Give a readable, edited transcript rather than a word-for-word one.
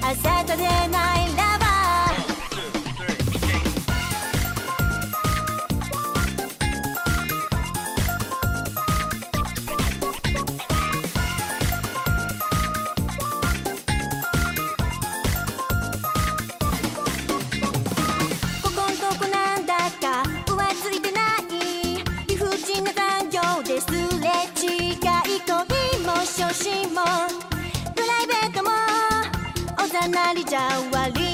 サトデーナイトラバーここんとこなんだか浮ついてない理不尽な残業ですれ違い恋も昇進もプライベートもおざなりじゃ悪い